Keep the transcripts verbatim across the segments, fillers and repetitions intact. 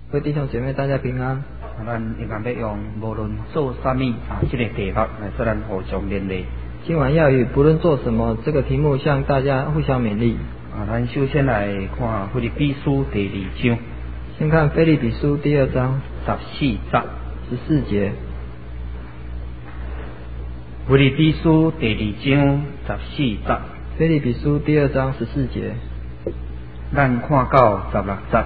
各位弟兄姐妹，大家平安。 咱应该要用无论做啥物啊，这个题目来说咱互相勉励。 今晚要与不论做什么这个题目向大家互相勉励。 啊，咱首先来看腓立比书第二章。 先看腓立比书第二章十四节。 十四节。 腓立比书第二章十四节。 腓立比书第二章十四节。 咱看到十六节。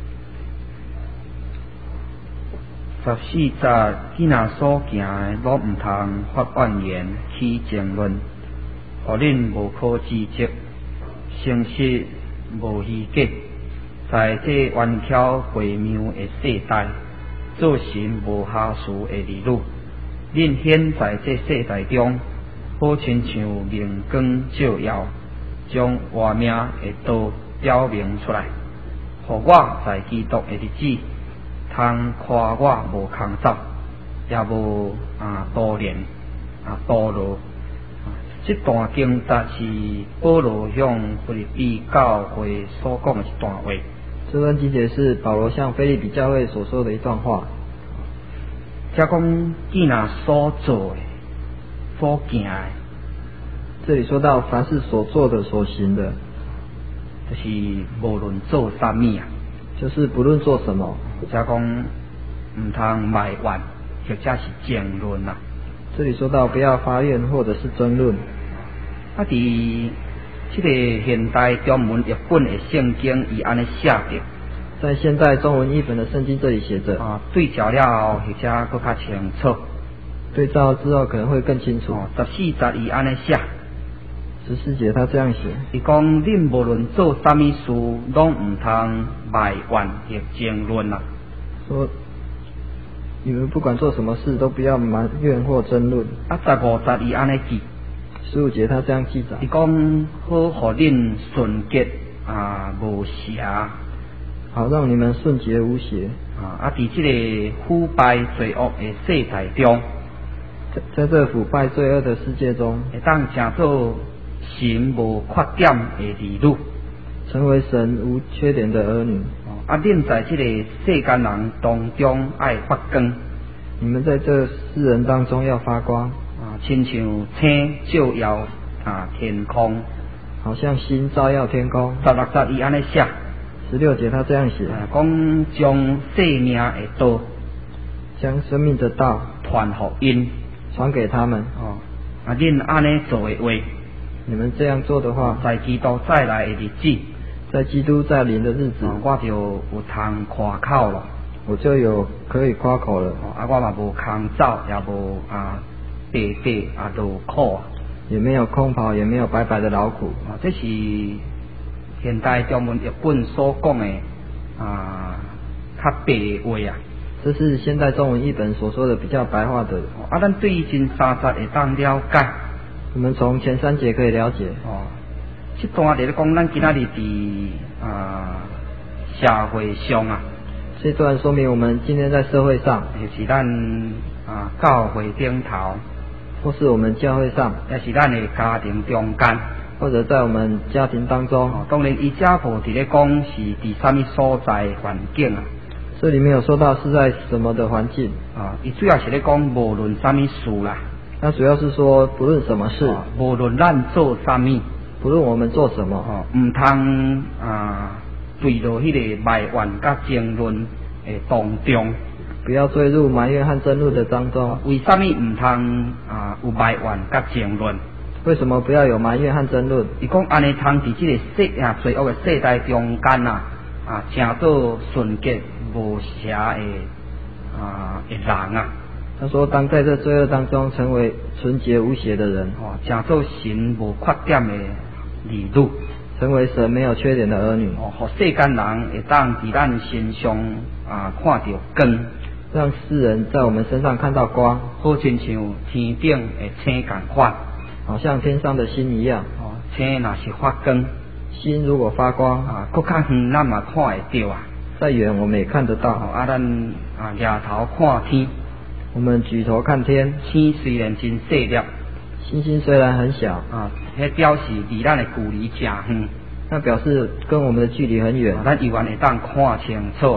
十四节，既若所行的，拢毋通发怨言、起争论，互恁无可指责，诚实无虚假，在这冤巧诡谬的世代，做神无瑕疵的儿女。恁显在这世代中，好亲像明光照耀，将活命的道表明出来，互我在基督的日子。通夸我无空走，也无啊多练啊多劳。这段经节是保罗向腓立比教会所讲的一段话。 这段经节是保罗向腓立比教会所说的一段话。 即讲既若所做的、所行的， 这里说到凡是所做的、所行的， 就是无论做啥物啊， 就是不论做什么。 即讲唔通埋怨，或者是争论啦。 这里说到不要发怨或者是争论。 啊，伫这个现代中文译本的圣经，伊安尼写着， 在现代中文译本的圣经这里写着啊，对照了后，或者更较清楚。 对照之后可能会更清楚。 哦，十四节伊安尼写。 十四节他这样写， 伊讲恁无论做啥物事，拢唔通埋怨或争论啦。 说你们不管做什么事，都不要埋怨或争论。 啊，十五节伊安尼记。 十五节他这样记载， 伊讲好，互恁纯洁啊无瑕， 好让你们顺洁无邪啊！啊，伫这个腐败罪恶的世代中， 在在这腐败罪恶的世界中， 会当成做神无缺点的儿女， 成为神无缺点的儿女。 啊，恁在这个世间人当中爱发光， 你们在这世人当中要发光， 啊，亲像星照耀啊天空， 好像星照耀天空。 十六节伊安尼写， 十六节他这样写， 啊，讲将生命的道， 将生命的道传福因， 传给他们。 哦，啊，恁安尼做的话， 你们这样做的话， 在基督再来的日子。 在基督在临的日子， 哦、我就有通夸口了， 我就有可以夸口了。 哦、啊，我嘛无空走，也无啊白白啊劳苦， 也没有空跑，也没有白白的劳苦。 啊，这是现代中文译本所讲的啊较白的话啊。 这是现代中文译本所说的比较白话的。 哦、啊，咱对于前三节会当了解。 我们从前三节可以了解。 哦。这段就是讲，咱今仔日伫啊社会上啊， 这段说明我们今天在社会上， 就是咱啊教会顶头， 或是我们教会上， 也是咱的家庭中间， 或者在我们家庭当中。 哦、当然，伊这无伫咧讲是伫啥物所在环境啊。 这里没有说到是在什么的环境啊，伊主要是咧讲无论啥物事啦。 那主要是说不论什么事， 哦、无论咱做啥物。 不论我们做什么， 哦，唔通啊坠落迄个埋怨甲争论诶当中， 不要坠入埋怨和争论的当中。 为什么唔通啊有埋怨甲争论？ 为什么不要有埋怨和争论？ 伊讲安尼通伫即个世啊罪恶诶世代中间啊啊，成做纯洁无瑕诶啊诶人啊。 他说，当在这罪恶当中成为纯洁无邪的人， 哦，成做神无缺点诶。儿女， 成为神没有缺点的儿女。 哦，互世间人会当伫咱身上啊看到光， 让世人在我们身上看到光， 好亲像天顶的星共款， 好像天上的星一样。 哦，星若是发光， 星如果发光啊，搁较远咱嘛看会到啊， 再远我们也看得到。 哦、啊，咱啊抬头看天， 我们举头看天， 天虽然真细粒。 星星虽然很小啊，迄表示离咱的距离真远， 那表示跟我们的距离很远， 咱依然会当看清楚啊。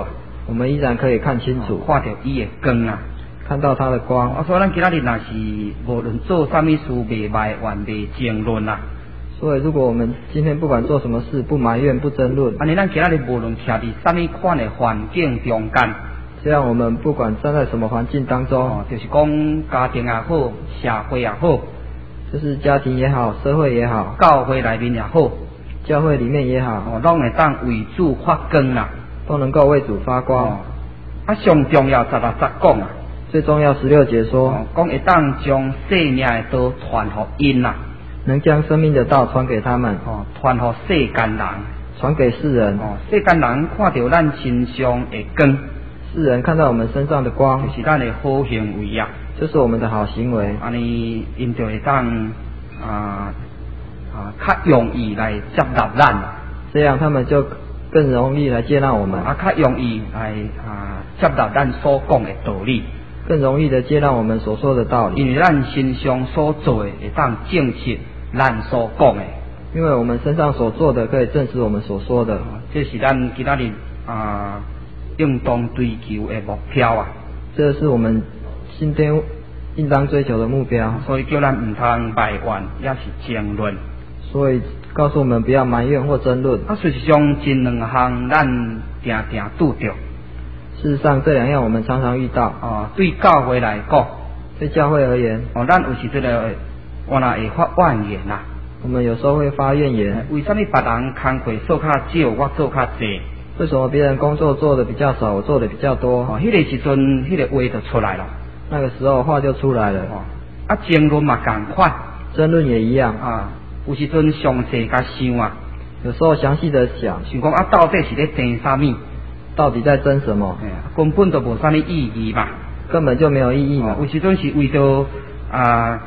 我们依然可以看清楚， 看到伊的光啊， 看到它的光。 啊，所以咱今仔日若是无论做啥物事，袂埋怨，袂争论啊。 所以，如果我们今天不管做什么事，不埋怨、不争论， 安尼咱今仔日无论徛伫啥物款的环境中间， 这样我们不管站在什么环境当中， 哦，就是讲家庭也好，社会也好， 就是家庭也好，社会也好， 教会内面也好， 教会里面也好， 哦，拢会当为主发光啦， 都能够为主发光。 哦、啊，上重要十六节讲啊， 最重要十六节说， 讲、哦、会当将生命的道传互因啦。 能将生命的道传给他们， 哦，传互世间人， 传给世人。 哦，世间人看到咱身上的光， 世人看到我们身上的光， 就是咱的好行为啊， 就是我们的好行为。 安尼，因就会当啊啊较容易来接纳咱， 这样他们就更容易来接纳我们， 啊，较容易来啊接纳咱所讲的道理。 更容易的接纳我们所说的道理， 因为咱身上所做的会当证实咱所讲的， 因为我们身上所做的可以证实我们所说的， 这是咱今仔日啊应当追求的目标啊。 这是我们今天应当追求的目标。 所以叫咱唔通埋怨，也是争论。 所以告诉我们不要埋怨或争论。 啊，事实上，这两项咱定定拄着。 事实上，这两样我们常常遇到。 哦，对教会来讲， 对教会而言， 哦，咱有时这个我那会发怨言啦。 我们有时候会发怨言。 为什么别人工课做较少，我做较济？ 为什么别人工作做的比较少，我做的比较多？ 哦，迄、那个时阵，迄、那个话就出来了。 那个时候话就出来了。 哦，啊，争论嘛同款。 争论也一样啊，有时阵详细甲想啊， 有时候详细的想， 想讲啊，到底是咧争啥物？ 到底在争什么？ 根本就无啥物意义嘛， 根本就没有意义嘛。 哦、有时阵是为着啊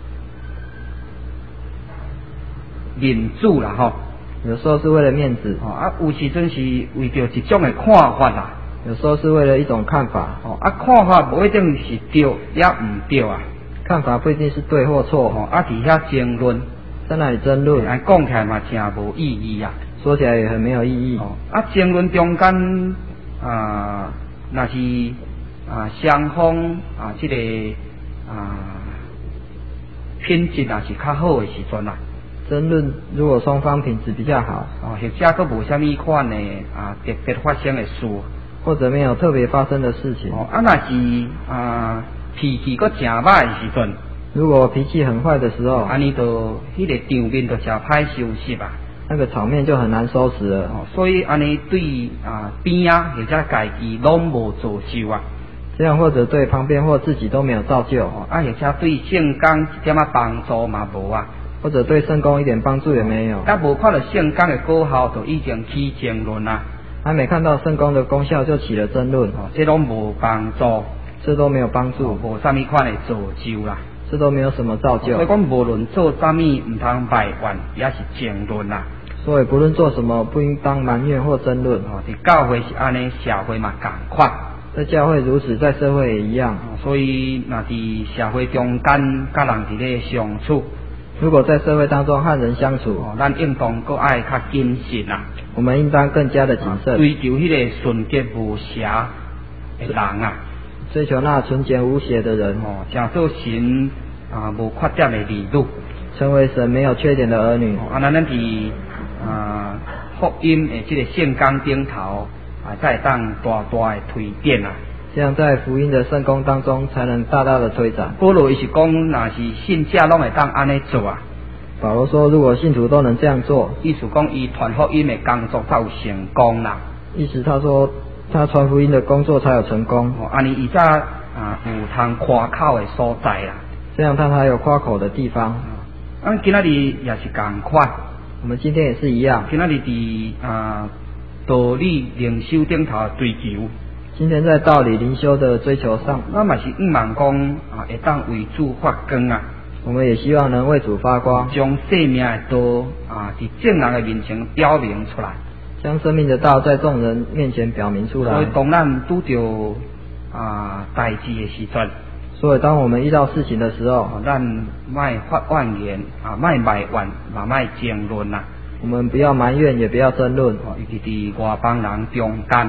面子啦吼， 有时候是为了面子， 哦啊，有时阵是为着一种的看法啦， 有时候是为了一种看法， 哦啊，看法不一定是对也唔对啊， 看法不一定是对或错， 哦啊，伫遐争论， 在那里争论， 啊，讲起来嘛真无意义啊。 说起来也很没有意义。 哦、啊，争论中间啊，那是啊双方啊，这个啊品质也是较好的时阵啦。 争论如果双方品质比较好， 哦，或者佫无啥物款的啊特别发生的事， 或者没有特别发生的事情。 哦，啊，那是啊脾气佫真歹的时阵， 如果脾气很坏的时候， 安尼就迄个场面就真歹收拾啊。 那个场面就很难收拾了。 哦，所以安尼对啊边啊或者家己拢无造就啊。 这样或者对旁边或自己都没有造就。 哦，啊，或者对圣工一点仔帮助嘛无啊。 或者对圣工一点帮助也没有。 但无看到圣工的果效，就已经起争论啊。 还没看到圣工的功效，就起了争论。 哦，这拢无帮助， 这都没有帮助， 无啥物款的造就啦。 这都没有什么造就。 所以讲，无论做啥物，唔通埋怨，也是争论啦。 所以不论做什么，不应当埋怨或争论。 哦，伫教会是安尼，社会嘛同款。 在教会如此，在社会也一样。 哦、所以，若伫社会中间，甲人伫咧相处， 如果在社会当中和人相处， 哦，咱应当搁爱较谨慎啦。 我们应当更加的谨慎， 追求迄个纯洁无瑕的人啊， 追求那纯洁无邪的人。 哦，成做神啊无缺点的儿女， 成为神没有缺点的儿女。 哦，啊，咱咱伫啊福音的这个圣工顶头啊，才会当大大的推展啊。 这样在福音的圣工当中，才能大大的推展。 保罗伊是讲，若是信者拢会当安尼做啊。 保罗说，如果信徒都能这样做， 意思讲伊传福音的工作才有成功啦。 意思他说，他传福音的工作才有成功。 哦，安尼伊才啊有通夸口的所在啦。 这样他才有夸口的地方。 咱、啊、今仔日也是同款， 我们今天也是一样。 今仔日伫啊道理灵修顶头追求。 今天在道理灵修的追求上， 咱嘛是希望讲啊，会当为主发光啊。 我们也希望能为主发光， 将生命的道啊，伫众人的面前表明出来， 将生命的道在众人面前表明出来。 所以当咱拄着啊代志的时阵， 所以当我们遇到事情的时候， 哦、咱莫发怨言啊，莫埋怨，嘛莫争论啊。 我们不要埋怨，也不要争论。 哦，尤其伫外邦人中间。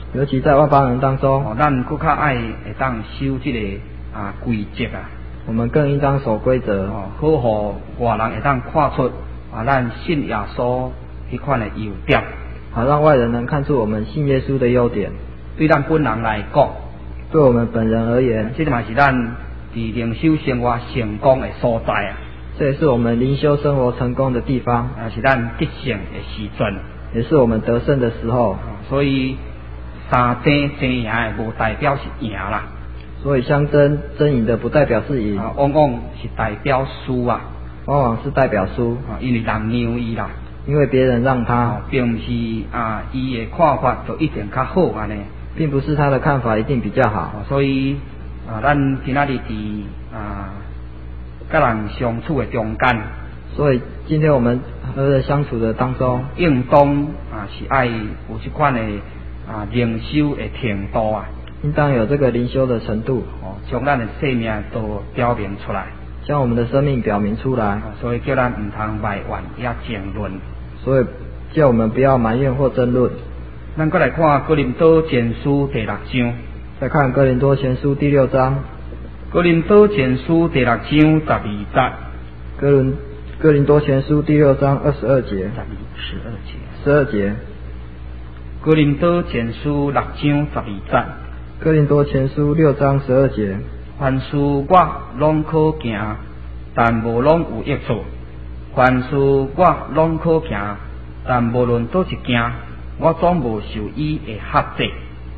尤其在外邦人当中， 哦，咱更较爱会当守这个啊规则啊， 我们更应当守规则， 哦，好互外人会当看出啊咱信耶稣迄款的优点， 好让外人能看出我们信耶稣的优点。 对咱本人来讲， 对我们本人而言， 这嘛是咱伫灵修生活成功的所在啊。 这也是我们灵修生活成功的地方， 啊，是咱得胜的时阵， 也是我们得胜的时候。 所以三争争赢的，无代表是赢啦。 所以相争争赢的不代表是赢， 啊，往往是代表输啊， 往往是代表输。 啊，因为人让伊啦， 因为别人让他， 啊、并不是啊，伊的看法就一定较好安尼， 并不是他的看法一定比较好。 啊、所以啊，咱今仔日伫啊，甲人相处的中间， 所以今天我们和人相处的当中， 应当啊是爱有这款的啊灵修的程度啊， 应当有这个灵修的程度， 哦，将咱的生命都表明出来， 将我们的生命表明出来。 啊、所以叫咱唔通埋怨也争论， 所以叫我们不要埋怨或争论。 咱再来看哥林多前书第六章， 再看哥林多前书第六章， 哥林多前书第六章十二节， 哥林哥林多前书第六章二十二节， 十二十二节， 十二节， 哥林多前书六章十二节， 哥林多前书六章十二节， 凡事我拢可行，但无拢有益处；凡事我拢可行，但无论倒一件，我总无受伊的限制。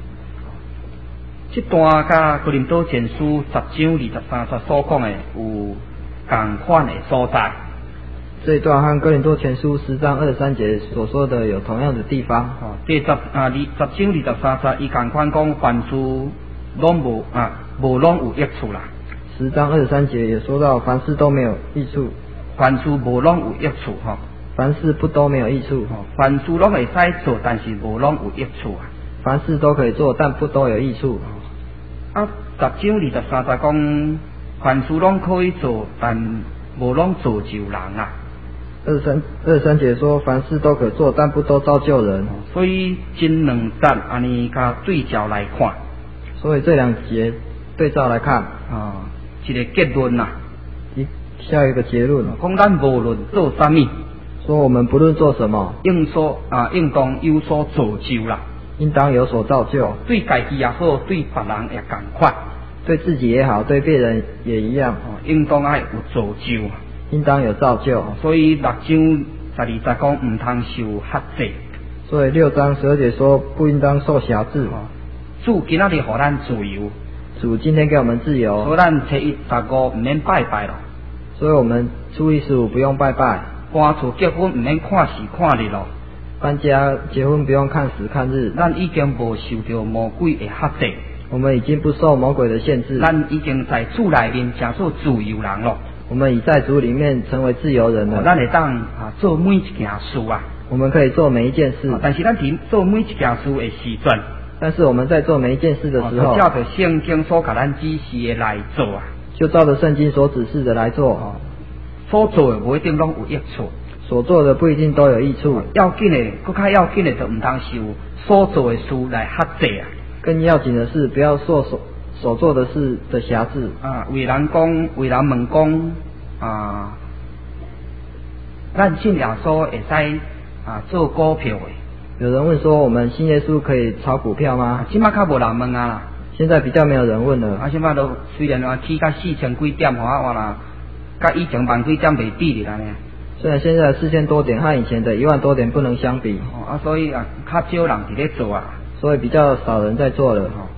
这段甲哥林多前书十章二十三节所讲的有同款的所在。 这一段和哥林多前书十章二十三节所说的有同样的地方。 哦，第十啊二十章二十三节，伊同款讲凡事拢无啊无拢有益处啦。 十章二十三节也说到凡事都没有益处， 凡事无拢有益处吼。 凡事不都没有益处， 哦，凡事拢会使做，但是无拢有益处啊。 凡事都可以做，但不都有益处。 啊，十章二十三节讲凡事拢可以做，但无拢造就人啊。 二十三二十三节说凡事都可做，但不都造就人。 所以真两节安尼甲对照来看， 所以这两节对照来看， 啊，一个结论呐、啊， 一下一个结论， 讲咱无论做啥物， 说我们不论做什么， 应所啊应当有所造就啦， 应当有所造就， 对家己也好，对别人也共款， 对自己也好，对别人也一样， 哦，应当爱有造就。 应当有造就， 所以六章十二节讲唔通受限制， 所以六章十二节说不应当受辖制。 主今仔日互咱自由， 主今天给我们自由， 所以咱初一十五唔免拜拜咯， 所以我们初一十五不用拜拜， 搬厝结婚唔免看时看日咯， 搬家结婚不用看时看日， 咱已经无受到魔鬼的限制， 我们已经不受魔鬼的限制， 咱已经在主内面成做自由人咯。 我们已在主里面成为自由人了。 咱会当啊做每一件事啊， 我们可以做每一件事。 但是咱伫做每一件事的时阵， 但是我们在做每一件事的时候， 就照着圣经所给咱指示的来做啊， 就照着圣经所指示的来做。 哦，所做的不一定拢有益处， 所做的不一定都有益处。 要紧的，更较要紧的，就唔通受所做的事来限制啊。 更要紧的是，不要受所所做的事的辖制啊！为人讲，为人问讲啊，咱信耶稣会使啊做股票的。 有人问说，我们信耶稣可以炒股票吗？ 即马较无人问啊啦。 现在比较没有人问了。 啊，即马都虽然话起到四千几点，我我啦，甲以前万几点袂比哩啦呢。 虽然现在四千多点和以前的一万多点不能相比。 哦啊，所以啊，较少人伫咧做啊。 所以比较少人在做了。 哦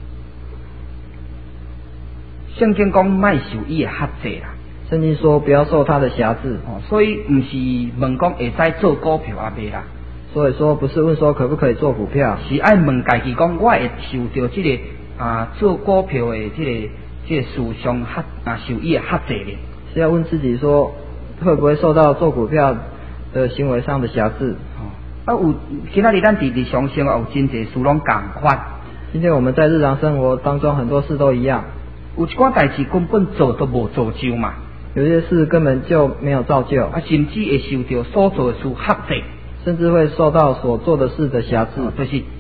圣经讲卖受伊的限制啦， 圣经说不要受他的辖制， 哦，所以唔是问讲会使做股票啊未啦， 所以说不是问说可不可以做股票， 是爱问家己讲我会受到这个啊做股票的这个这个事上限啊受伊的限制咧， 是要问自己说会不会受到做股票的行为上的辖制。 哦，啊有今仔日咱伫日常生活有真侪事拢共款， 今天我们在日常生活当中很多事都一样。 有一寡代志根本做都无造就嘛， 有些事根本就没有造就， 啊，甚至会受到所做的事限制， 甚至会受到所做的事的辖制， 哦，就是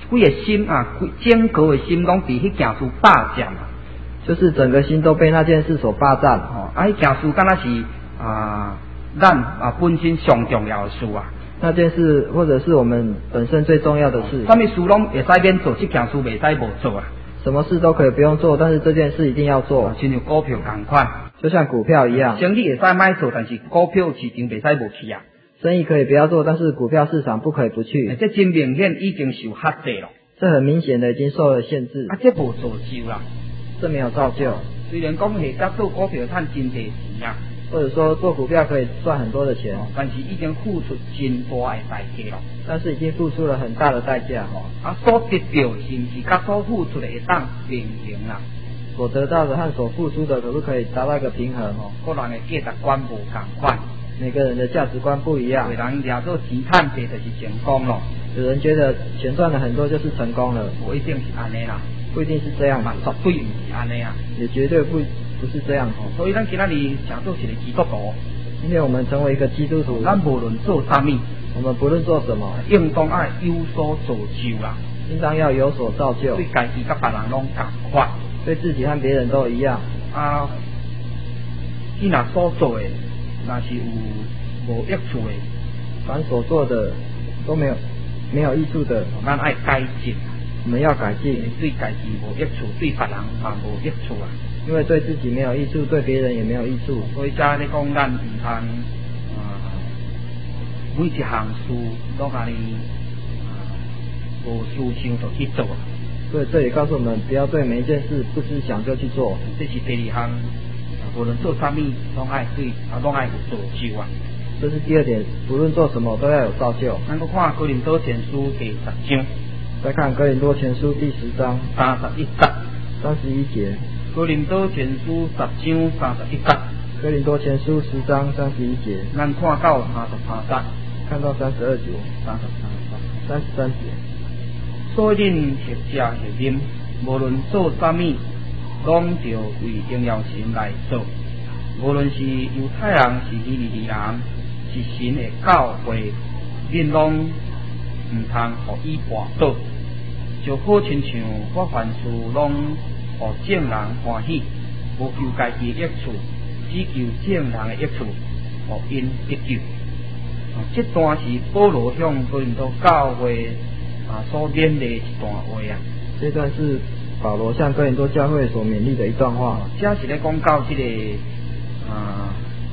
规个心啊，规整个的心拢伫迄件事霸占啊， 就是整个心都被那件事所霸占。 哦，啊，迄件事敢若是啊，咱啊本身上重要的事啊。 那件事或者是我们本身最重要的事。 什么事拢会使免做，这件事袂使无做啊。 什么事都可以不用做，但是这件事一定要做。 亲像股票同款， 就像股票一样。 生意会使买做，但是股票市场袂使无去啊。 生意可以不要做，但是股票市场不可以不去。 这真明显已经受限制了。 这很明显的已经受了限制。 啊，这无造就啦。 这没有造就。 虽然讲下家做股票赚真多钱啊， 或者说做股票可以赚很多的钱， 哦、但是已经付出真大的代价了。 但是已经付出了很大的代价。 哦，啊，所得到是不是甲所付出的会当平衡啦？ 所得到的和所付出的可不可以达到一个平衡？哦， 个人的价值观无同款。 每个人的价值观不一样。 有人掠做钱赚多就是成功咯， 有人觉得钱赚了很多就是成功了， 不一定是安尼啦， 不一定是这样， 绝对唔是安尼啊， 也绝对不不是这样。 哦，所以咱今仔日想做一个基督徒， 今天我们成为一个基督徒， 咱无论做啥物， 我们不论做什么， 应当爱有所造就啦， 应当要有所造就， 对家己甲别人拢同款， 对自己和别人都一样。 啊，你若所做的，若是有无益处的， 凡所做的都没有没有益处的， 咱爱改进。 我们要改进， 对家己无益处，对别人嘛无益处啊。 因为对自己没有益处，对别人也没有益处。 所以才咧讲，咱唔通啊，每一项事都家己啊无思想就去做。 所以这也告诉我们，不要对每一件事不思想就去做。 这是第二项，无论做啥物，拢爱对啊，拢爱有造就啊。 这是第二点，不论做什么都要有造就。 咱个看哥林多前书第十章， 再看哥林多前书第十章三十一节， 三十一节。 哥林多前书十章三十一节。 哥林多前书十章三十一节。 咱看到三十三节， 看到三十二节， 三十三节， 三十三节。 所以恁食食食啉，无论做啥物，拢着为荣耀神来做。无论是犹太人，是希利尼人，是神的教会，恁拢唔通互伊绊倒。就好亲像我凡事拢互众人欢喜，无求家己的益处，只求众人的益处，互因得救。这段是保罗向哥林多教会啊所勉励一段话啊。 这段是保罗向哥林多教会所勉励的一段话。 这是咧讲到这个啊，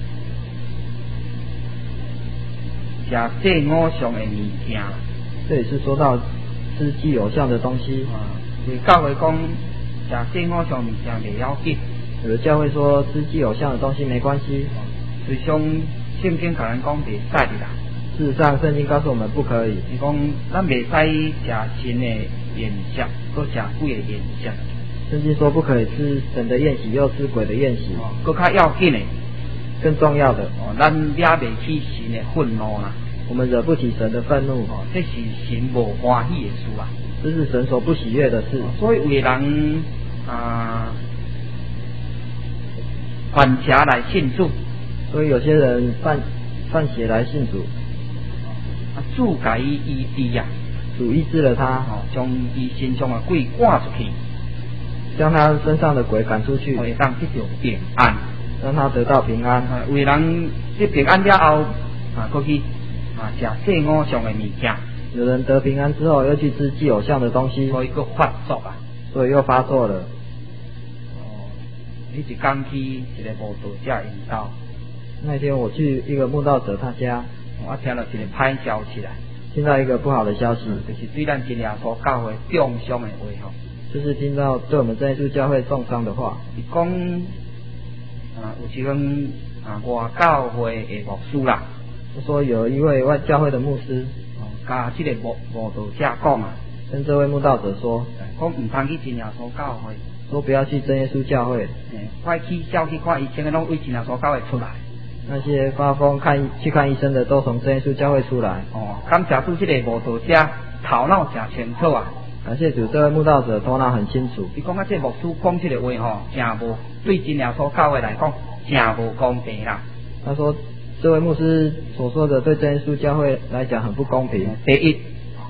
食这偶像的物件。 这也是说到吃祭偶像的东西。 啊，对教会讲食这偶像物件袂要紧。 有的教会说吃祭偶像的东西没关系。 实际上圣经甲咱讲袂使的啦。 事实上，圣经告诉我们不可以。 是讲咱袂使食神的宴席，搁食鬼的宴席。 圣经说不可以吃神的宴席，又吃鬼的宴席。 哦，搁较要紧的， 更重要的， 哦，咱惹袂起神的愤怒啦。 我们惹不起神的愤怒。 哦，这是神无欢喜的事啊。 这是神所不喜悦的事。 所以为人啊，犯邪来信主。 所以有些人犯犯邪来信主。 啊，主甲伊医治啊， 主医治了他， 哦，将伊身上的鬼赶出去， 将他身上的鬼赶出去， 会当得到平安， 让他得到平安。 啊，为人得平安了后，啊，过去啊食祭偶像的物件。 有人得平安之后，又去吃祭偶像的东西， 所以佫发作啊， 所以又发作了。 哦，你一讲去一个无道者引导。 那天我去一个慕道者他家， 我听到一个歹消息来， 听到一个不好的消息， 就是对咱真耶稣教会重伤的话吼， 就是听到对我们真耶稣教会重伤的话。 伊讲啊，有一个啊外教会的牧师啦， 他说有一位外教会的牧师， 哦，甲这个无无道者讲啊， 跟这位慕道者说， 讲唔通去真耶稣教会， 说不要去真耶稣教会， 诶，快去叫去看医生的拢为真耶稣教会出来。 那些发疯看去看医生的都从真耶稣教会出来。 哦，感谢主，这个无道者头脑真清楚啊！ 感谢主，这位慕道者头脑很清楚。 伊讲啊，这牧师讲这个话吼，真无对真耶稣教会来讲，真无公平啦。 他说，这位牧师所说的对真耶稣教会来讲很不公平。 第一，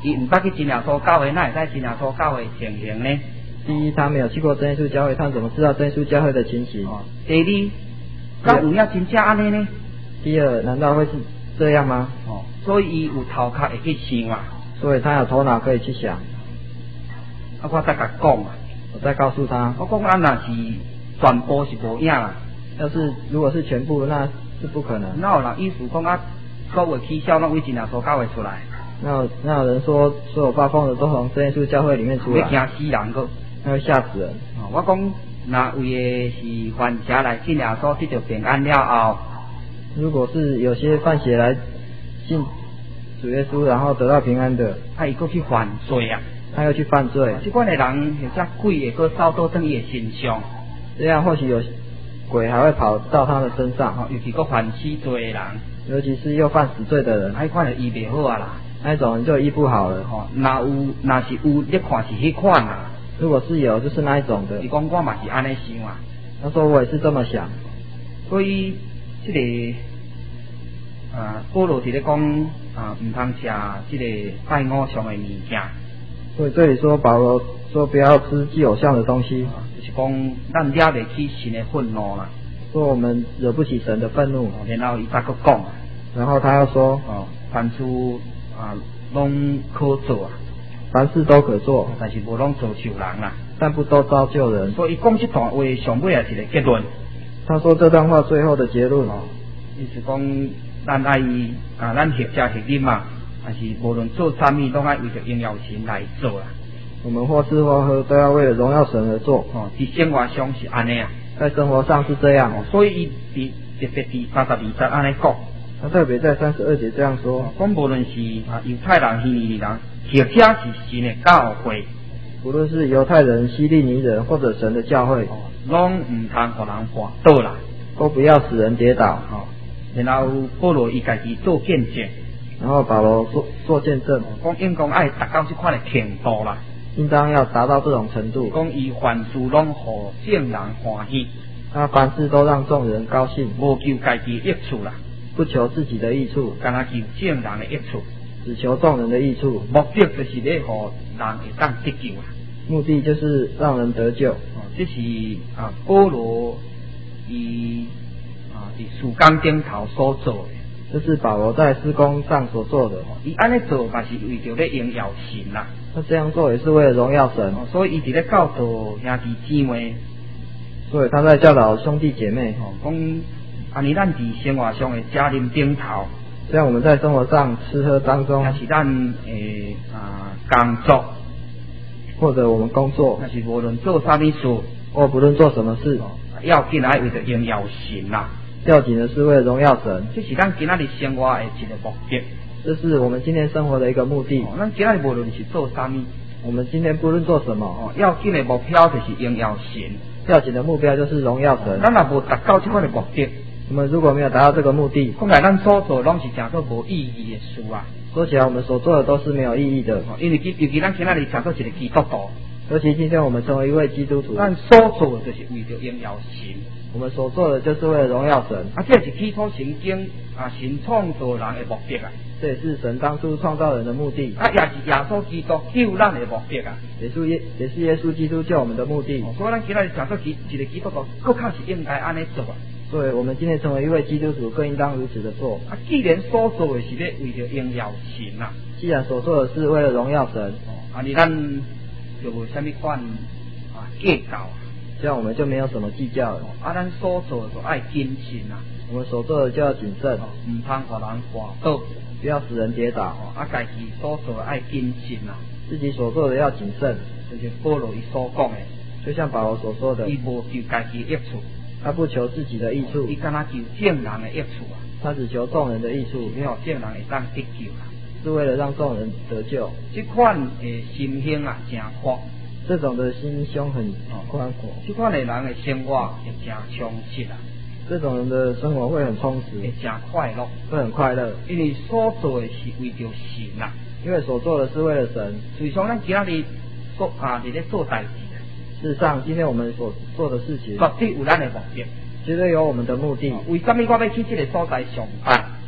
伊毋捌去真耶稣教会，哪会知真耶稣教会情形呢？ 第一，他没有去过真耶稣教会，他怎么知道真耶稣教会的情形？ 哦，第二，敢有影真正安尼呢？ 第二，难道会是这样吗？ 哦，所以伊有头壳会去想啊。 所以他有头脑可以去想。 啊，我再甲讲啊， 我再告诉他， 我讲咱若是全部是无影啦。 要是如果是全部，那是不可能。 哪有人意思讲啊，所有起效拢为真耶稣教会出来？ 那有那有人说，所有发疯的都从真耶稣教会里面出来， 要惊死人个， 那会吓死人。 哦，我讲，若为的是犯邪来信耶稣得到平安了后， 如果是有些犯邪来信主耶稣，然后得到平安的， 他伊搁去犯罪啊， 他又去犯罪。 这款的人，或者鬼会搁扫到等伊的身上， 这样或许有鬼还会跑到他的身上。 哦，尤其搁犯死罪的人， 尤其是又犯死罪的人， 那款就医袂好啊啦。 那种人就医不好了。 哦，若有，若是有，你看是迄款啊。 如果是有，就是那一种的。 伊讲我嘛是安尼想啊。 他说我也是这么想。 所以，这个啊，保罗伫咧讲啊，毋通食这个拜偶像的物件。 所以这里说保罗说不要吃祭偶像的东西， 啊、就是讲咱惹袂起神的愤怒啦。 说我们惹不起神的愤怒。 然后伊再搁讲， 然后他又说， 哦，凡事啊拢可做啊， 凡事都可做， 但是无拢造就人啦。 但不都造就人。 所以讲这段话上尾也是个结论。 他说这段话最后的结论， 哦，意思讲咱爱啊，咱学食学啉嘛，还是无论做啥物，拢爱为着荣耀神来做啦。 我们或吃或喝都要为了荣耀神而做。 哦，伫生活上是安尼啊， 在生活上是这样。 哦，所以伊伫特别伫三十二节安尼讲。 他特别在三十二节这样说， 讲无论是啊犹太人、希利尼人，或者是神的教会， 无论是犹太人、希利尼人或者神的教会， 拢唔通互人绊倒啦， 都不要使人跌倒。 哦，然后保罗伊家己做见证， 然后保罗做做见证， 讲应该爱达到这款的程度啦， 应当要达到这种程度。 讲伊凡事拢互众人欢喜， 他凡事都让众人高兴， 无求家己益处啦。 不求自己的益处， 干那求众人的益处， 只求众人的益处。 目的就是咧，互人会当得救啊。 目的就是让人得救。 哦，这是啊保罗伊啊伫事工顶头所做的。 这是保罗在施工上所做的。 伊安尼做嘛是为着咧荣耀神啦。 他这样做也是为了荣耀神。 哦，所以伊伫咧教导兄弟姊妹。 所以他在教导兄弟姐妹。 哦，讲。安尼，咱伫生活上的家庭顶头， 这样我们在生活上吃喝当中， 也是咱诶啊工作， 或者我们工作， 也是无论做啥物事， 或不论做什么事， 要紧来为着荣耀神啦。 要紧的是为了荣耀神， 这是咱今仔日生活的一个目的。 这是我们今天生活的一个目的。 哦，咱今仔日无论是做啥物， 我们今天不论做什么， 哦，要紧的目标就是荣耀神。 要紧的目标就是荣耀神。 咱若无达到这款的目的， 我们如果没有达到这个目的， 讲来咱所做拢是诚做无意义的事啊。 说起来，我们所做的都是没有意义的。 因为尤其咱今仔日诚做一个基督徒， 尤其今天我们成为一位基督徒， 咱所做的就是为着荣耀神。 我们所做的就是为了荣耀神。 啊，这是起初神经啊，神创造人的目的啊。 这也是神当初创造人的目的。 啊，也是耶稣基督救咱的目的啊。 也是耶，也是耶稣基督救我们的目的。 哦，所以咱今仔日诚做一一个基督徒，更较是应该安尼做啊。 所以我们今天成为一位基督徒，更应当如此的做。 啊，既然所做的是咧为着荣耀神啊， 既然所做的是为了荣耀神， 哦，啊，你咱就无虾米款啊计较啊， 这样我们就没有什么计较了。 哦，啊，咱所做的就爱谨慎啊， 我们所做的就要谨慎， 哦，唔通互人绊倒， 不要使人跌倒。 哦，啊，家己所做的爱谨慎啊， 自己所做的要谨慎， 就是保罗伊所讲的， 就像保罗所说的， 伊无求家己益处。 他不求自己的益处， 伊敢若求众人的益处啊！ 他只求众人的益处， 了众人会当得救啊！ 是为了让众人得救。 这款的心胸啊，真阔。 这种的心胸很宽阔。 这款的人的生活会真充实啊！ 这种人的生活会很充实， 会真快乐， 会很快乐。 因为所做的是为着神啊！ 因为所做的是为了神。 所以说，咱今仔日做啊，伫咧做代志。 事实上，今天我们所做的事情， 绝对有咱的目的， 绝对有我们的目的。 为什么我要去这个所在上班？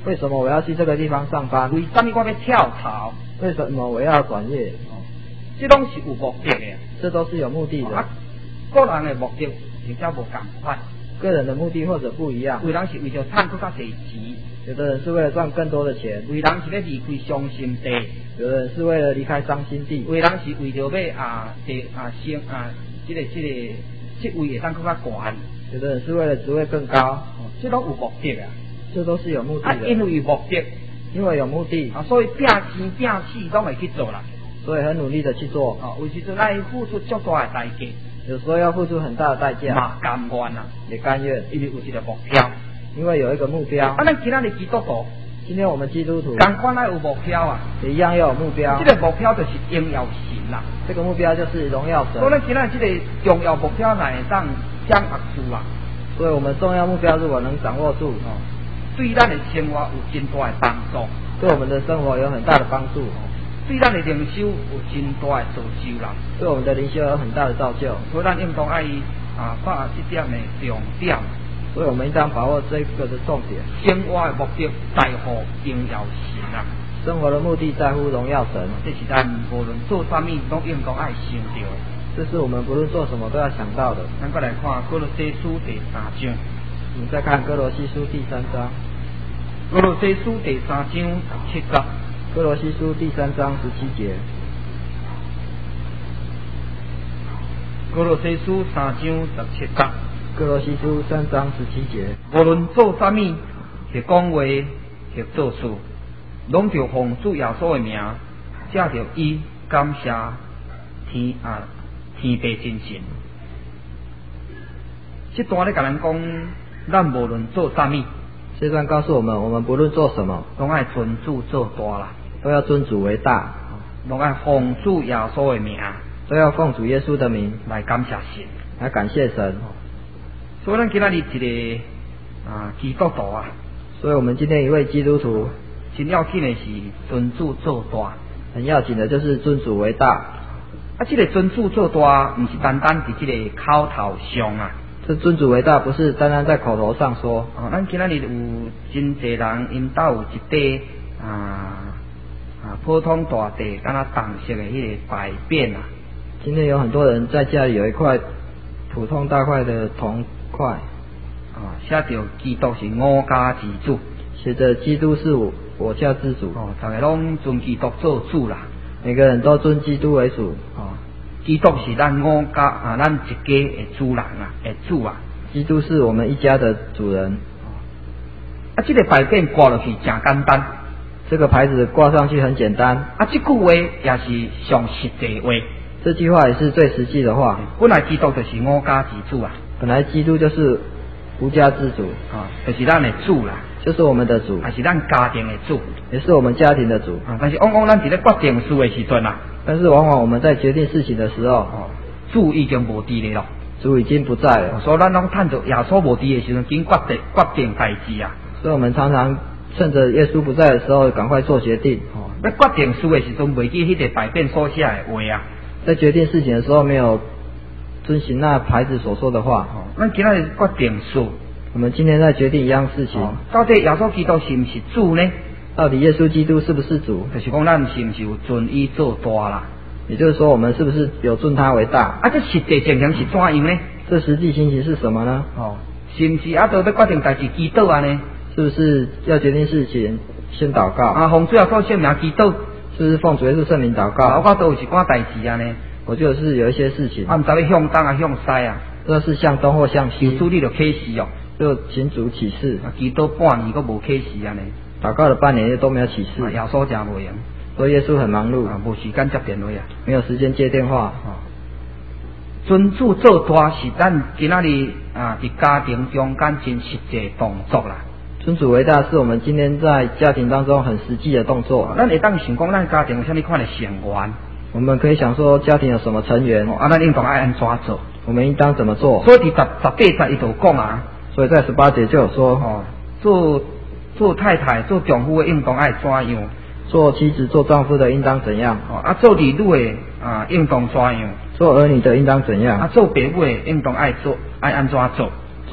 为什么我要去这个地方上班？ 为什么我要跳槽？ 为什么我要转业？ 这拢是有目的的， 这都是有目的的。 啊，个人的目的或者无共款， 个人的目的或者不一样。 有人是为了赚更加多钱， 有的人是为了赚更多的钱； 有人是要离开伤心地， 有的人是为了离开伤心地； 有人是为了要啊地啊升啊，这个这个职位会当更加高； 有的人是为了职位更高， 这都有目的啊。 这都是有目的的。 啊，因为有目的， 因为有目的啊，所以拼钱拼死都会去做啦。 所以很努力的去做。 哦，有时阵爱付出较大的代价， 有时候要付出很大的代价。 嘛甘愿啊， 也甘愿， 因为有一个目标。 因为有一个目标。 啊，咱今仔日基督徒， 今天我们基督徒， 同款爱有目标啊， 也一样要有目标。 这个目标就是荣耀神啦。 这个目标就是荣耀神。 所以咱今仔日这个重要目标来当掌握住啊。 所以我们重要目标如果能掌握住， 哦，对咱的生活有真大的帮助， 对我们的生活有很大的帮助， 对咱的灵修有真大的造就啦， 对我们的灵修有很大的造就。 所以咱应当爱啊把这点的重点， 所以我们应当把握这个的重点。 生活的目的在乎荣耀神啊， 生活的目的在乎荣耀神， 这是咱无论做啥物都应当爱想到的。 这是我们不论做什么都要想到的。 咱再来看哥罗西书第三章。 我们再看哥罗西书第三章。 哥罗西书第三章十七节。 哥罗西书第三章十七节。 哥罗西书三章十七节。 哥罗西书三章十七节。 无论做啥物，是讲话，是做事，拢着奉主耶稣的名，借着伊感谢天啊天地真神。这段咧甲咱讲，咱无论做啥物， 这段告诉我们，我们不论做什么， 拢爱尊主做大啦， 都要尊主为大， 拢爱奉主耶稣的名， 都要奉主耶稣的名来感谢神， 来感谢神。 所以咱今仔日一个啊基督徒啊， 所以我们今天一位基督徒， 真要紧的是尊主做大， 很要紧的就是尊主为大。 啊，这个尊主做大，唔是单单伫这个口头上啊。 这尊主为大不是单单在口头上说。 哦，咱今仔日有真侪人因兜有一块啊啊普通大地，敢若红色的迄个牌匾啊。 今天有很多人在家里有一块普通大块的铜块， 啊，写着基督是我家之主， 写着基督是我我家之主。 哦，大家拢尊基督做主啦， 每个人都尊基督为主。 哦。基督是咱我家啊，咱一家的主人啊，的主啊。 基督是我们一家的主人。 啊，这个牌匾挂落去真简单， 这个牌子挂上去很简单。 啊，这句话也是上实际话。 这句话也是最实际的话。 本来基督就是我家之主啊。 本来基督就是无家之主啊，就是咱的主啦， 就是我们的主， 也是咱家庭的主， 也是我们家庭的主。 啊，但是往往咱伫咧决定事的时阵啊。 但是往往我们在决定事情的时候， 哦，主已经无伫咧咯， 主已经不在了， 所以咱拢趁着耶稣无伫的时阵，紧决定决定代志啊。 所以我们常常趁着耶稣不在的时候，赶快做决定。 哦，要决定事的时阵，袂记迄个牌匾所写的话啊。 在决定事情的时候，没有遵循那牌子所说的话。 哦，咱今仔日决定事， 我们今天在决定一样事情。 哦，到底耶稣基督是不是主呢？ 到底耶稣基督是不是主？ 就是讲咱是不是有尊伊做大啦？ 也就是说，我们是不是有尊他为大？ 啊，这实际情形是怎样呢？ 这实际情形是什么呢？ 哦，是不是啊？都要决定代志祈祷啊呢？ 是不是要决定事情先祷告？ 啊，奉主耶稣圣名祈祷， 是不是奉主耶稣圣名祷告？ 啊，我都有一寡代志啊呢。 我就是有一些事情。 啊，唔知要向东啊向西啊？ 这是向东或向西？ 主你就启示哦， 就请主启示。 啊，祈祷半年都无启示啊呢。 祷告了半年都没有启示。 啊，耶稣真无用。 所以耶稣很忙碌， 啊，无时间接电话啊， 没有时间接电话。 哦，尊主做大是咱今仔日啊，伫家庭中间真实际动作啦。 尊主为大是我们今天在家庭当中很实际的动作。 咱会当想讲，咱家庭有啥物款的成员？ 我们可以想说，家庭有什么成员？ 哦，啊，咱应当爱安怎做？ 我们应当怎么做？ 所以伫十十八节伊就讲啊， 所以在十八节就有说， 哦，做做太太、做丈夫的应当爱怎样？ 做妻子、做丈夫的应当怎样？ 哦，啊，做儿女的啊，应当怎样？ 做儿女的应当怎样？ 啊，做爸母的应当爱做爱安怎做？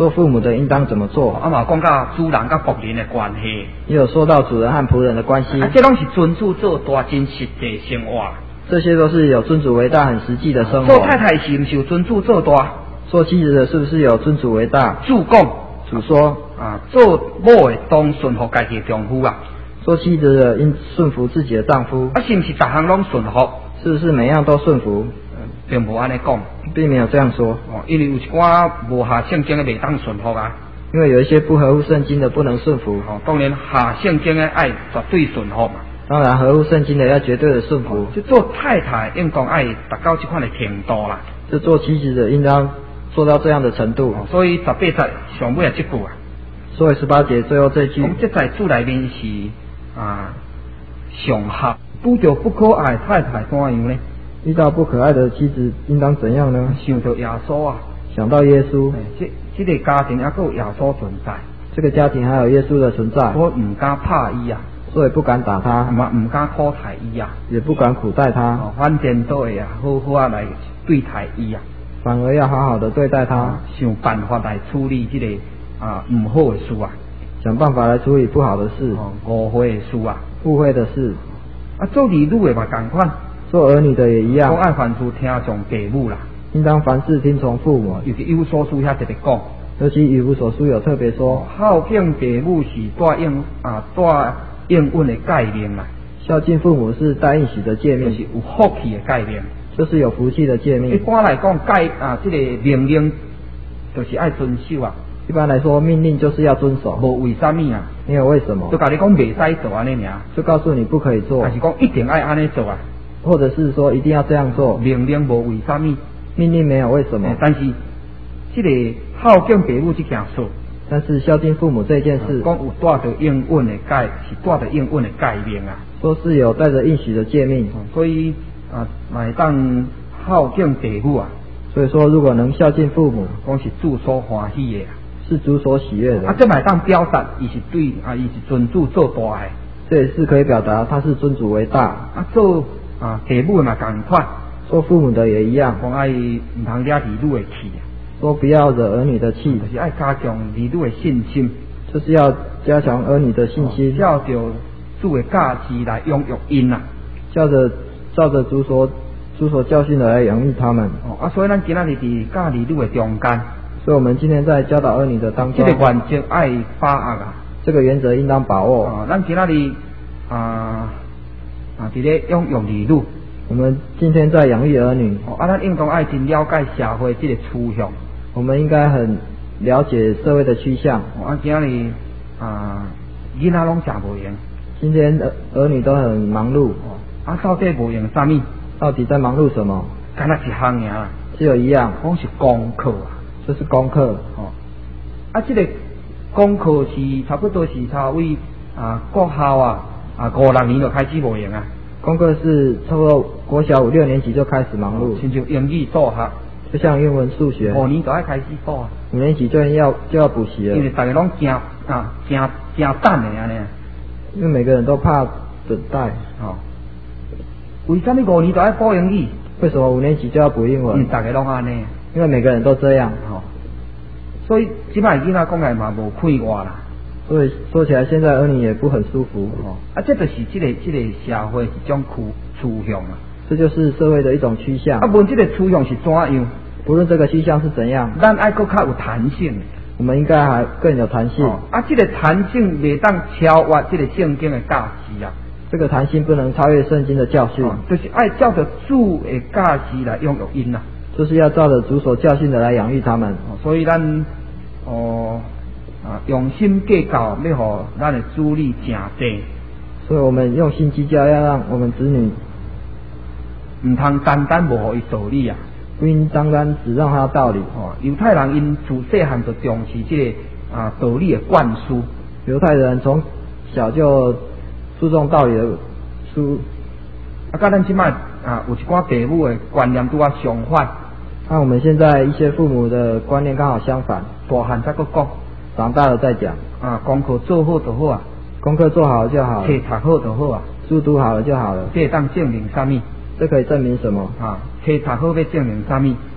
做父母的应当怎么做？ 啊嘛讲到主人甲仆人的关系， 也有说到主人和仆人的关系。 啊，这拢是尊主做大真实际生活。 这些都是有尊主为大、很实际的生活。 做太太是不是有尊主做大？ 做妻子的是不是有尊主为大？ 主讲， 主说啊，做某的当顺服家己的丈夫啊。 做妻子的应顺服自己的丈夫。 啊，是不是逐项拢顺服？ 是不是每样都顺服？ 并无安尼讲， 并没有这样说。 哦，因为有一寡无下圣经的袂当顺服啊。 因为有一些不合乎圣经的不能顺服。 哦，当然下圣经的爱绝对顺服嘛。 当然合乎圣经的要绝对的顺服。 就做太太应当爱达到这款的程度啦。 就做妻子的应当做到这样的程度。 哦、所以十八节上尾啊这句啊， 所以十八节最后这句， 讲这在主内面是啊上合，遇到不可爱太太怎样呢？ 遇到不可爱的妻子应当怎样呢？ 想到耶稣啊， 想到耶稣， 这这个家庭还有耶稣存在， 这个家庭还有耶稣的存在， 我唔敢拍伊啊， 所以不敢打他， 嘛唔敢苦待伊啊， 也不敢苦待他， 哦、反正都会啊好好啊来对待伊啊， 反而要好好的对待他， 啊、想办法来处理这个啊唔好的事啊， 想办法来处理不好的事， 哦、误会的事啊， 误会的事， 啊做儿女的嘛同款。 做儿女的也一样， 讲爱凡事听从父母啦， 应当凡事听从父母。 尤其有所书遐特别讲， 尤其以弗所书有特别说， 孝敬父母是带应啊带应允的概念啦。 孝敬父母是带应许的诫命， 就是有福气的概念， 就是有福气的诫命。 一般来讲，概啊这个命令就是爱遵守啊。 一般来说，命令就是要遵守， 无为什么啊？ 没有为什么， 就甲你讲袂使做安尼尔， 就告诉你不可以做， 还是讲一定爱安尼做啊？ 或者是说一定要这样做， 命令无为什么？ 命令没有为什么， 但是这个孝敬父母这件事， 但是孝敬父母这件事， 讲有带着应允的概，是带着应允的概念啊。 说是有带着应许的诫命， 所以啊，买当孝敬父母啊。 所以说，如果能孝敬父母， 讲是主所欢喜的， 是主所喜悦的。 啊，这买当表达，伊是对啊，伊是尊主做大的。 这也是可以表达他是尊主为大。 啊，做啊父母嘛同款， 做父母的也一样。 讲爱唔通惹儿女的气， 说不要惹儿女的气， 就是爱加强儿女的信心， 就是要加强儿女的信心， 照着主的价值来养育因啊， 照着照着主所主所教训的来养育他们。 哦啊，所以咱今仔日伫教儿女的中间， 所以我们今天在教导儿女的当中， 这个原则爱把握啊， 这个原则应当把握。 啊，咱今仔日啊啊，伫咧养育儿女。 我们今天在养育儿女， 哦，啊，咱应当爱真了解社会这个趋向。 我们应该很了解社会的趋向。 哦，啊，今日啊，囡仔拢真无闲。 今天儿儿女都很忙碌。 哦，啊，到底无用啥物？ 到底在忙碌什么？ 干那一项尔， 只有一样， 讲是功课啊。 这是功课。 哦，啊，这个功课是差不多是差不多啊国校啊啊五六年就开始无用啊。 功课是差不多国小五六年级就开始忙碌， 亲像英语数学， 就像英文、数学， 五年就要开始补啊。 五年级就要就要补习了， 因为大家拢惊啊惊惊等的安尼。 因为每个人都怕等待。 哦，为什么五年就要补英语？ 为什么五年级就要补英文？ 因为大家拢安尼。 因为每个人都这样。 哦，所以即摆囡仔讲来嘛无快活啦。 所以说起来，现在儿女也不很舒服。 哦，啊，这就是这个这个社会一种趋趋向啊。 这就是社会的一种趋向。 啊，问这个趋向是怎样？ 不论这个趋向是怎样， 咱爱搁较有弹性。 我们应该还更有弹性。 哦，啊，这个弹性袂当超越这个圣经的价值啊。 这个弹性不能超越圣经的教训。 哦，就是爱照着主的价值来养育因啊。 就是要照着主所教训的来养育他们。 哦，所以咱哦。啊，用心计较，要互咱的子女正地。 所以我们用心计较，要让我们子女唔通单单无互伊道理啊， 不应单单只让他道理。 哦，犹太人因自细汉就重视这个啊道理的灌输。 犹太人从小就注重道理的书。 啊，甲咱即摆啊有一寡父母的观念拄啊相反。 那我们现在一些父母的观念刚好相反。 大汉才搁讲。 长大了再讲啊，功课做好就好啊， 功课做好就好了， 书读好就好啊， 书读好了就好了。 这当证明啥物？ 这可以证明什么？ 啊，书读好要证明啥物？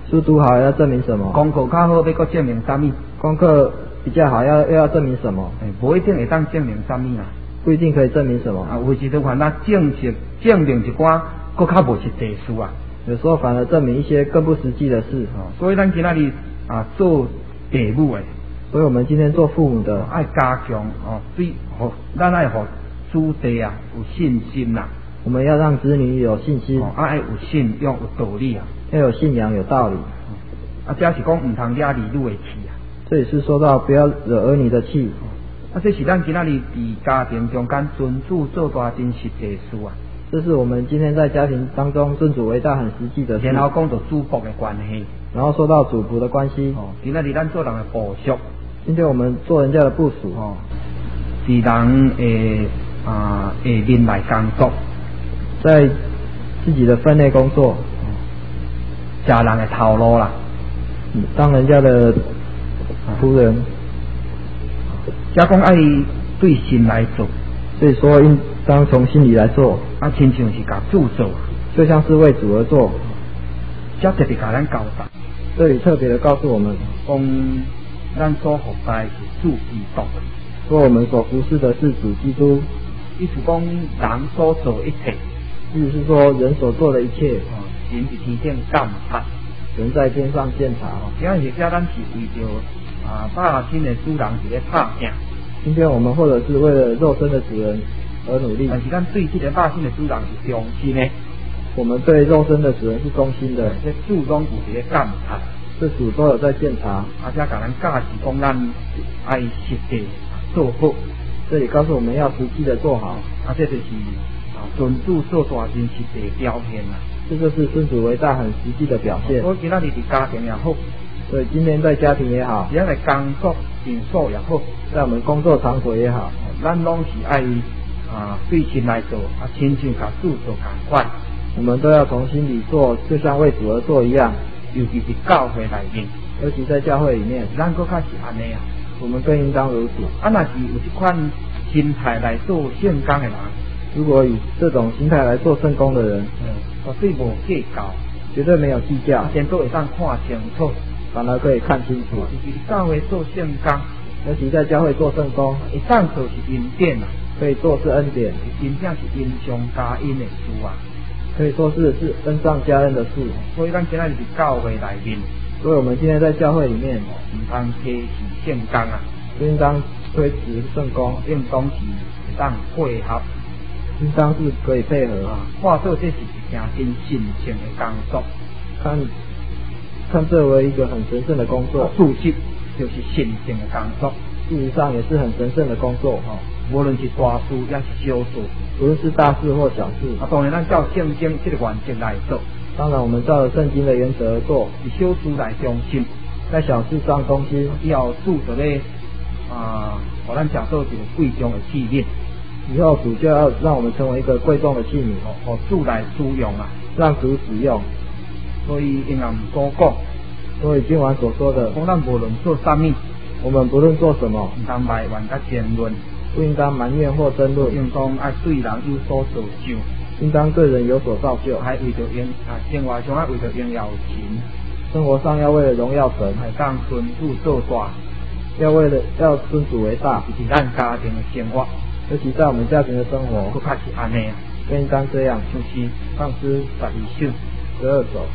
书读好要证明什么？ 功课较好要搁证明啥物？ 功课比较好要又要证明什么？ 诶，无一定会当证明啥物啊。 不一定可以证明什么。 啊，有时阵反咱证实证明一寡搁较无实际事啊。 有时候反而证明一些更不实际的事。 哦，所以咱今仔日啊做父母诶， 所以我们今天做父母的， 爱加强哦，对，互咱爱互子弟啊有信心啦。 我们要让子女有信心， 哦，爱有信用有道理啊， 要有信仰有道理。 啊，这是讲唔通惹儿女的气啊。 这也是说到不要惹儿女的气。 啊，这是咱今仔日伫家庭中间尊主做大真实际事啊。 这是我们今天在家庭当中尊主为大很实际的事。 然后讲到主仆的关系， 然后说到主仆的关系。 哦，今仔日咱做人的部属， 今天我们做人家的部属， 哦，是人诶啊诶面来工作， 在自己的分内工作， 家人的头路啦， 嗯，当人家的仆人， 加讲爱对心来做， 所以说应当从心里来做， 啊，亲像是甲主做， 就像是为主而做。 这特别甲咱交代， 这里特别的告诉我们， 讲咱所服侍是主基督， 说我们所服侍的是主基督， 意思讲人所做一切， 意思是说人所做的一切， 哦，神伫天顶监察， 人在天上监察。 今日遮咱是为着啊百姓的主人伫咧拍拼。 今天我们或者是为了肉身的主人而努力， 但是咱对这个百姓的主人是忠心的， 我们对肉身的主人是忠心的。 这主拢有一个监察， 这主都有在监察， 而且甲咱教示讲咱爱实际做好。 这里告诉我们要实际的做好， 啊，这就是啊尊主做大真实际表现啦。 这就是尊主为大很实际的表现。 所以今仔日伫家庭也好， 所以今天在家庭也好， 今日工作场所也好， 在我们工作场所也好， 咱拢是爱啊对心来做，啊亲像甲主做共款。 我们都要从心里做，就像为主而做一样。 尤其是教会内面， 尤其在教会里面， 咱搁较是安尼啊， 我们更应当如此。 啊，若是有这款心态来做圣工的人， 如果以这种心态来做圣工的人， 嗯，绝对无计较， 绝对没有计较， 先都会当看清楚， 反而可以看清楚。 尤其是教会做圣工， 尤其在教会做圣工， 一当做是恩典啊， 可以做是恩典， 真正是恩上加恩的事啊。 可以说是是恩上加恩的事。 所以咱今仔日是教会内面， 所以我们今天在教会里面， 唔通提起圣工啊， 应当推迟圣工， 应当是会当配合， 应当是可以配合啊，化作这是一件真神圣的工作， 看看这为一个很神圣的工作， 事实就是神圣的工作， 事实上也是很神圣的工作。 哦，无论是大事也是小事， 无论是大事或小事， 啊，当然咱照圣经这个原则来做。 当然我们照着圣经的原则而做， 以小事来中心， 在小事上忠心。 以后主就咧啊，互咱食到一个贵重的器皿。 以后主就要让我们成为一个贵重的器皿， 哦，互主来使用啊， 让主使用。 所以因俺所讲， 所以今晚所说的， 讲咱无论做啥物， 我们不论做什么， 唔通埋怨甲争论， 不应当埋怨或争论， 应当爱对人有所造就， 应当对人有所造就， 还为着应啊生活上爱为着荣耀神， 生活上要为了荣耀神， 还当尊主做大， 要为了要尊主为大， 就是咱家庭的生活， 尤其在我们家庭的生活， 更较是安尼啊， 更应当这样。 就是放诗十二首， 十二首。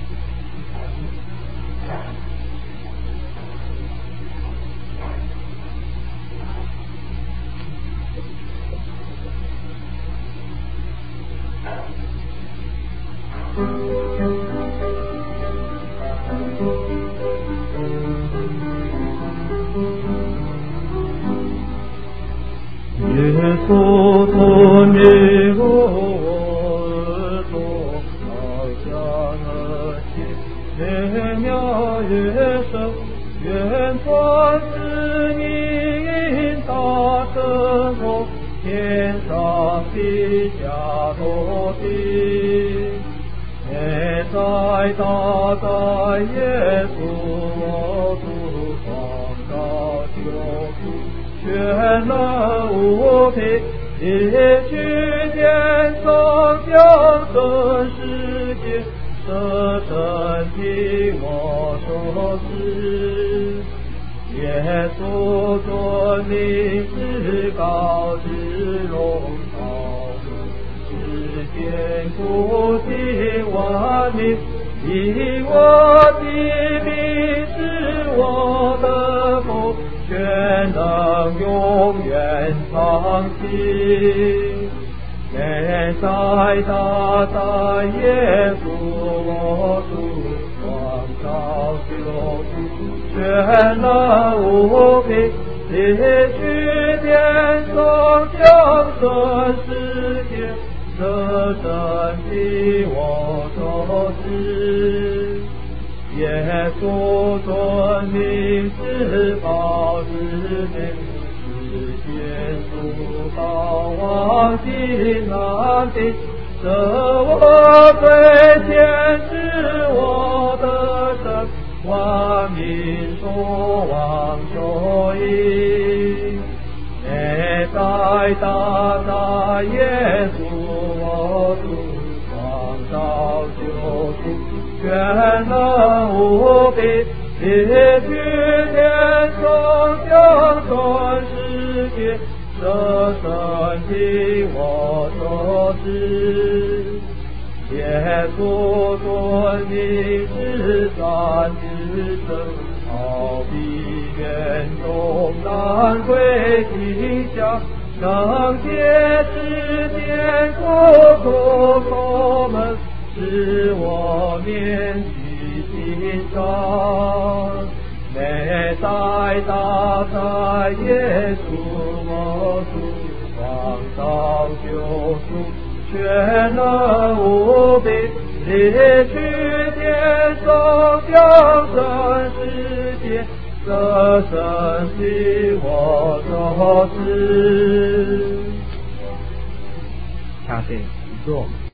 耶稣从你我耳朵，好像儿心，美妙乐声，愿传使你大声吼，天上地下都听。现在大在耶稣我主创造救赎，全能无比，一举天上将真世界， 这身体我所知。耶稣尊名至高之荣耀，世间苦心万民，以我的名是我的福，全能永远长青。现在大大耶稣我主光照救主，全能无比，离去天上降生世界，这身体我所知。耶稣尊名至高之名，世间诸高望极难敌，这我最前是我的神，万民所望所依。内在大大耶稣我主，光照救主，全能无比，离去天上降生世界，这身体我所知。耶稣尊名至善至圣，好比远东南归地下，能解世间苦苦所门，使我免去心伤。内在大在耶稣我主，光照救主，全能无比，离去天上降生世界，这身体我所知。 下次坐。